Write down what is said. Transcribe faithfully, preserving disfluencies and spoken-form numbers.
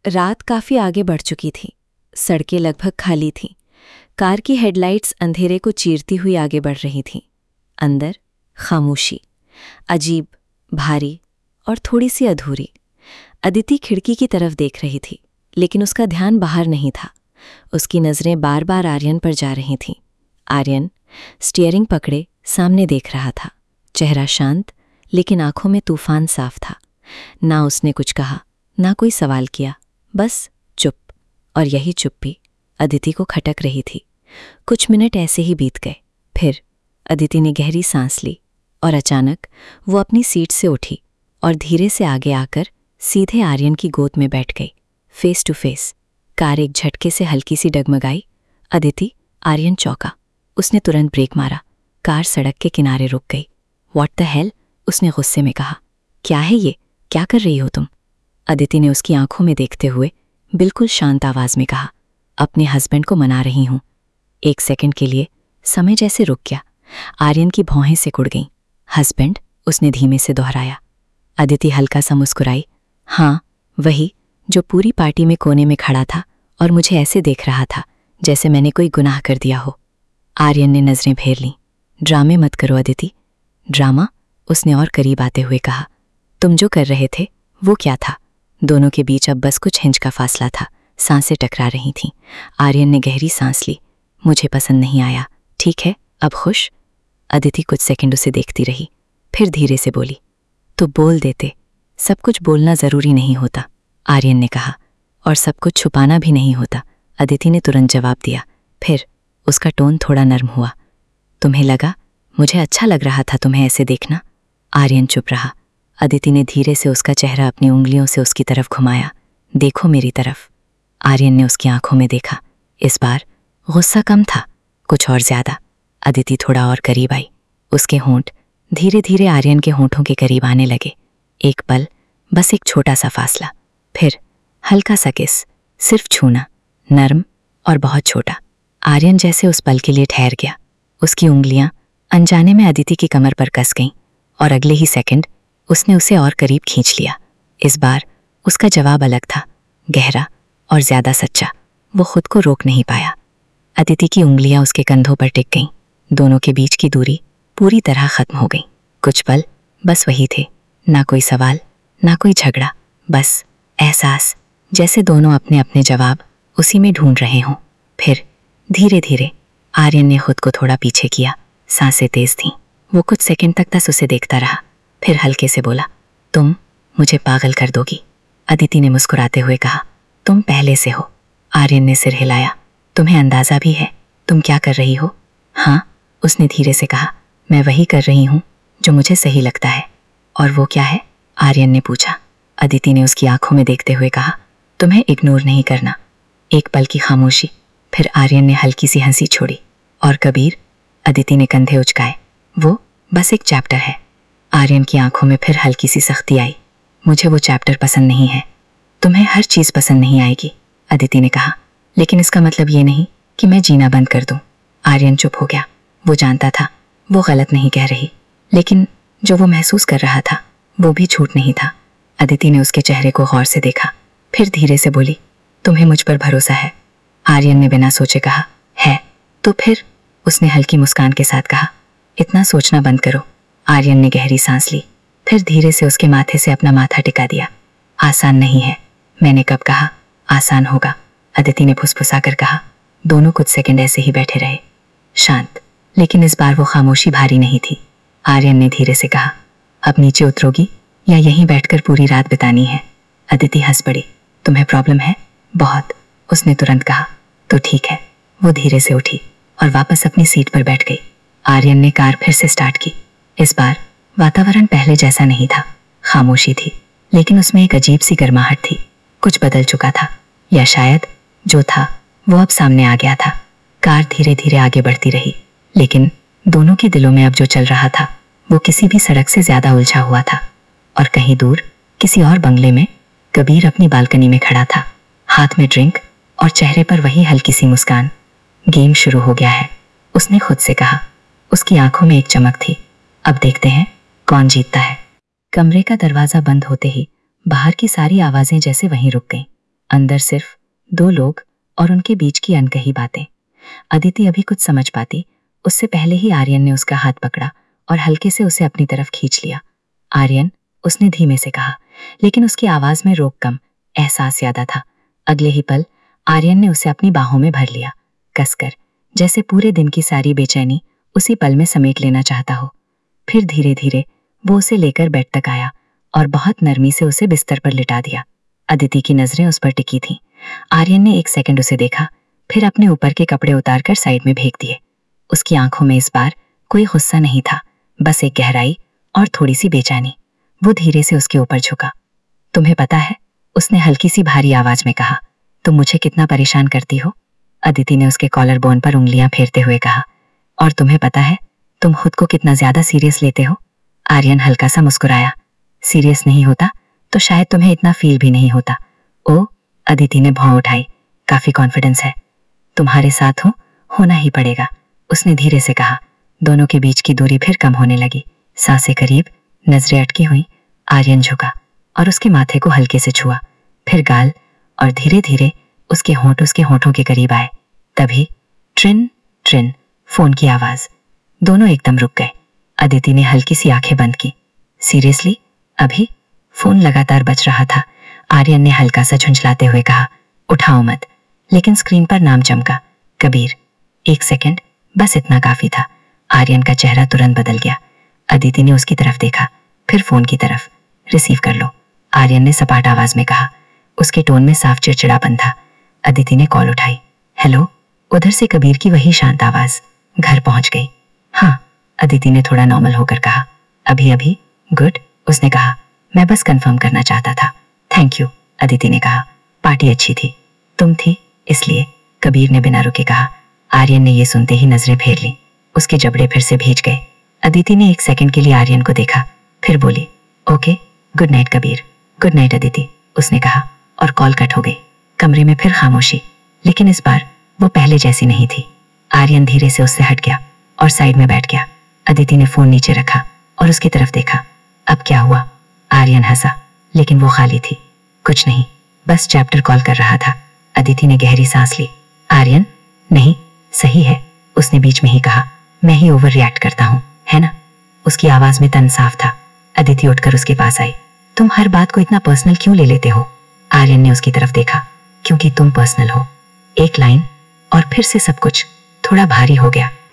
रात काफ़ी आगे बढ़ चुकी थी। सड़कें लगभग खाली थीं। कार की हेडलाइट्स अंधेरे को चीरती हुई आगे बढ़ रही थीं। अंदर खामोशी, अजीब, भारी और थोड़ी सी अधूरी। अदिति खिड़की की तरफ देख रही थी, लेकिन उसका ध्यान बाहर नहीं था। उसकी नज़रें बार बार आर्यन पर जा रही थीं। आर्यन स्टीयरिंग पकड़े सामने देख रहा था। चेहरा शांत, लेकिन आंखों में तूफान साफ था। ना उसने कुछ कहा, ना कोई सवाल किया, बस चुप। और यही चुप्पी अदिति को खटक रही थी। कुछ मिनट ऐसे ही बीत गए। फिर अदिति ने गहरी सांस ली और अचानक वो अपनी सीट से उठी और धीरे से आगे आकर सीधे आर्यन की गोद में बैठ गई, फेस टू फेस। कार एक झटके से हल्की सी डगमगाई। अदिति, आर्यन चौंका। उसने तुरंत ब्रेक मारा। कार सड़क के किनारे रुक गई। व्हाट द हेल, उसने गुस्से में कहा। क्या है ये? क्या कर रही हो तुम? अदिति ने उसकी आंखों में देखते हुए बिल्कुल शांत आवाज में कहा, अपने हस्बैंड को मना रही हूं। एक सेकंड के लिए समय जैसे रुक गया। आर्यन की भौहें सिकुड़ गईं। हस्बैंड, उसने धीमे से दोहराया। अदिति हल्का सा मुस्कुराई। हाँ, वही जो पूरी पार्टी में कोने में खड़ा था और मुझे ऐसे देख रहा था जैसे मैंने कोई गुनाह कर दिया हो। आर्यन ने नजरें फेर लीं। ड्रामे मत करो अदिति। ड्रामा? उसने और करीब आते हुए कहा। तुम जो कर रहे थे वो क्या था? दोनों के बीच अब बस कुछ इंच का फासला था। सांसें टकरा रही थीं। आर्यन ने गहरी सांस ली। मुझे पसंद नहीं आया। ठीक है, अब खुश? अदिति कुछ सेकंड उसे देखती रही, फिर धीरे से बोली, तो बोल देते। सब कुछ बोलना जरूरी नहीं होता, आर्यन ने कहा, और सब कुछ छुपाना भी नहीं होता। अदिति ने तुरंत जवाब दिया। फिर उसका टोन थोड़ा नर्म हुआ। तुम्हें लगा मुझे अच्छा लग रहा था तुम्हें ऐसे देखना? आर्यन चुप रहा। अदिति ने धीरे से उसका चेहरा अपनी उंगलियों से उसकी तरफ घुमाया। देखो मेरी तरफ। आर्यन ने उसकी आंखों में देखा। इस बार गुस्सा कम था, कुछ और ज्यादा। अदिति थोड़ा और करीब आई। उसके होंठ धीरे धीरे आर्यन के होंठों के करीब आने लगे। एक पल, बस एक छोटा सा फासला, फिर हल्का सा किस, सिर्फ छूना, नर्म और बहुत छोटा। आर्यन जैसे उस पल के लिए ठहर गया। उसकी उंगलियां अनजाने में अदिति की कमर पर कस गईं और अगले ही सेकंड उसने उसे और करीब खींच लिया। इस बार उसका जवाब अलग था, गहरा और ज्यादा सच्चा। वो खुद को रोक नहीं पाया। अदिति की उंगलियां उसके कंधों पर टिक गईं। दोनों के बीच की दूरी पूरी तरह खत्म हो गई। कुछ पल बस वही थे, ना कोई सवाल, ना कोई झगड़ा, बस एहसास, जैसे दोनों अपने अपने जवाब उसी में ढूंढ रहे हों। फिर धीरे धीरे आर्यन ने खुद को थोड़ा पीछे किया। सांसें तेज थीं। वो कुछ सेकंड तक बस उसे देखता रहा, फिर हल्के से बोला, तुम मुझे पागल कर दोगी। अदिति ने मुस्कुराते हुए कहा, तुम पहले से हो। आर्यन ने सिर हिलाया। तुम्हें अंदाजा भी है तुम क्या कर रही हो? हाँ, उसने धीरे से कहा, मैं वही कर रही हूँ जो मुझे सही लगता है। और वो क्या है? आर्यन ने पूछा। अदिति ने उसकी आंखों में देखते हुए कहा, तुम्हें इग्नोर नहीं करना। एक पल की खामोशी, फिर आर्यन ने हल्की सी हंसी छोड़ी। और कबीर? अदिति ने कंधे उचकाए। वो बस एक चैप्टर है। आर्यन की आंखों में फिर हल्की सी सख्ती आई। मुझे वो चैप्टर पसंद नहीं है। तुम्हें हर चीज पसंद नहीं आएगी, अदिति ने कहा, लेकिन इसका मतलब ये नहीं कि मैं जीना बंद कर दूं। आर्यन चुप हो गया। वो जानता था वो गलत नहीं कह रही, लेकिन जो वो महसूस कर रहा था वो भी झूठ नहीं था। अदिति ने उसके चेहरे को गौर से देखा, फिर धीरे से बोली, तुम्हें मुझ पर भरोसा है? आर्यन ने बिना सोचे कहा, है। तो फिर? उसने हल्की मुस्कान के साथ कहा। इतना सोचना बंद करो। आर्यन ने गहरी सांस ली, फिर धीरे से उसके माथे से अपना माथा टिका दिया। आसान नहीं है। मैंने कब कहा आसान होगा? अदिति ने फुसफुसा कर कहा। दोनों कुछ सेकंड ऐसे ही बैठे रहे, शांत, लेकिन इस बार वो खामोशी भारी नहीं थी। आर्यन ने धीरे से कहा, अब नीचे उतरोगी या यहीं बैठकर पूरी रात बितानी है? अदिति हंस पड़ी। तुम्हें प्रॉब्लम है? बहुत, उसने तुरंत कहा। तो ठीक है। वो धीरे से उठी और वापस अपनी सीट पर बैठ गई। आर्यन ने कार फिर से स्टार्ट की। इस बार वातावरण पहले जैसा नहीं था। खामोशी थी, लेकिन उसमें एक अजीब सी गर्माहट थी। कुछ बदल चुका था, या शायद जो था वो अब सामने आ गया था। कार धीरे धीरे आगे बढ़ती रही, लेकिन दोनों के दिलों में अब जो चल रहा था वो किसी भी सड़क से ज्यादा उलझा हुआ था। और कहीं दूर किसी और बंगले में कबीर अपनी बालकनी में खड़ा था, हाथ में ड्रिंक और चेहरे पर वही हल्की सी मुस्कान। गेम शुरू हो गया है, उसने खुद से कहा। उसकी आंखों में एक चमक थी। अब देखते हैं कौन जीतता है। कमरे का दरवाजा बंद होते ही बाहर की सारी आवाजें जैसे वहीं रुक गईं। अंदर सिर्फ दो लोग और उनके बीच की अनकही बातें। अदिति अभी कुछ समझ पाती उससे पहले ही आर्यन ने उसका हाथ पकड़ा और हल्के से उसे अपनी तरफ खींच लिया। आर्यन, उसने धीमे से कहा, लेकिन उसकी आवाज में रोक कम, एहसास ज्यादा था। अगले ही पल आर्यन ने उसे अपनी बाहों में भर लिया, कसकर, जैसे पूरे दिन की सारी बेचैनी उसी पल में समेट लेना चाहता हो। फिर धीरे धीरे वो उसे लेकर बेड तक आया और बहुत नरमी से उसे बिस्तर पर लिटा दिया। अदिति की नजरें उस पर टिकी थीं। आर्यन ने एक सेकंड उसे देखा, फिर अपने ऊपर के कपड़े उतारकर साइड में फेंक दिए। उसकी आंखों में इस बार कोई गुस्सा नहीं था, बस एक गहराई और थोड़ी सी बेचैनी। वो धीरे से उसके ऊपर झुका। तुम्हें पता है, उसने हल्की सी भारी आवाज में कहा, तुम मुझे कितना परेशान करती हो। अदिति ने उसके कॉलर बोन पर उंगलियां फेरते हुए कहा, और तुम्हें पता है तुम खुद को कितना ज्यादा सीरियस लेते हो। आर्यन हल्का सा मुस्कुराया, सीरियस नहीं होता तो शायद तुम्हें इतना फील भी नहीं होता। ओ, अदिति ने भौं उठाई, काफी कॉन्फिडेंस है। तुम्हारे साथ हो, होना ही पड़ेगा, उसने धीरे से कहा। दोनों के बीच की दूरी फिर कम होने लगी, सांसें करीब, नजरें अटकी हुई। आर्यन झुका और उसके माथे को हल्के से छुआ, फिर गाल, और धीरे धीरे उसके होंठ उसके होंठों के करीब आए। तभी ट्रिन ट्रिन फोन की आवाज। दोनों एकदम रुक गए। अदिति ने हल्की सी आंखें बंद की। सीरियसली अभी? फोन लगातार बज रहा था। आर्यन ने हल्का सा झुंझलाते हुए कहा, उठाओ मत। लेकिन स्क्रीन पर नाम चमका, कबीर। एक सेकंड, बस इतना काफी था। आर्यन का चेहरा तुरंत बदल गया। अदिति ने उसकी तरफ देखा, फिर फोन की तरफ। रिसीव कर लो, आर्यन ने सपाट आवाज में कहा। उसके टोन में साफ चिड़चिड़ापन था। अदिति ने कॉल उठाई। हेलो, उधर से कबीर की वही शांत आवाज। घर पहुंच गई? हाँ, अदिति ने थोड़ा नॉर्मल होकर कहा। अभी अभी? गुड, उसने कहा। मैं बस कंफर्म करना चाहता था। थैंक यू, अदिति ने कहा। पार्टी अच्छी थी? तुम थी इसलिए, कबीर ने बिना रुके कहा। आर्यन ने यह सुनते ही नजरें फेर ली। उसके जबड़े फिर से भीज गए। अदिति ने एक सेकंड के लिए आर्यन को देखा, फिर बोली, okay, good night Kabir. Good night Aditi, उसने कहा, और कॉल कट हो गई। कमरे में फिर खामोशी, लेकिन इस बार वो पहले जैसी नहीं थी। आर्यन धीरे से उससे हट गया और साइड में बैठ गया। अदिति ने फोन नीचे रखा और उसकी तरफ देखा। अब क्या हुआ? आर्यन हंसा, लेकिन वो खाली थी। कुछ नहीं, बस चैप्टर कॉल कर रहा था। अदिति ने गहरी सांस ली। आर्यन, नहीं, सही है, उसने बीच में ही कहा। मैं ही ओवर रिएक्ट करता हूँ, है ना? उसकी आवाज में तन साफ था। अदिति उठकर उसके पास आई। तुम हर बात को इतना पर्सनल क्यों ले लेते हो? आर्यन ने उसकी तरफ देखा। क्योंकि तुम पर्सनल हो। एक लाइन और फिर से सब कुछ थोड़ा भारी हो गया।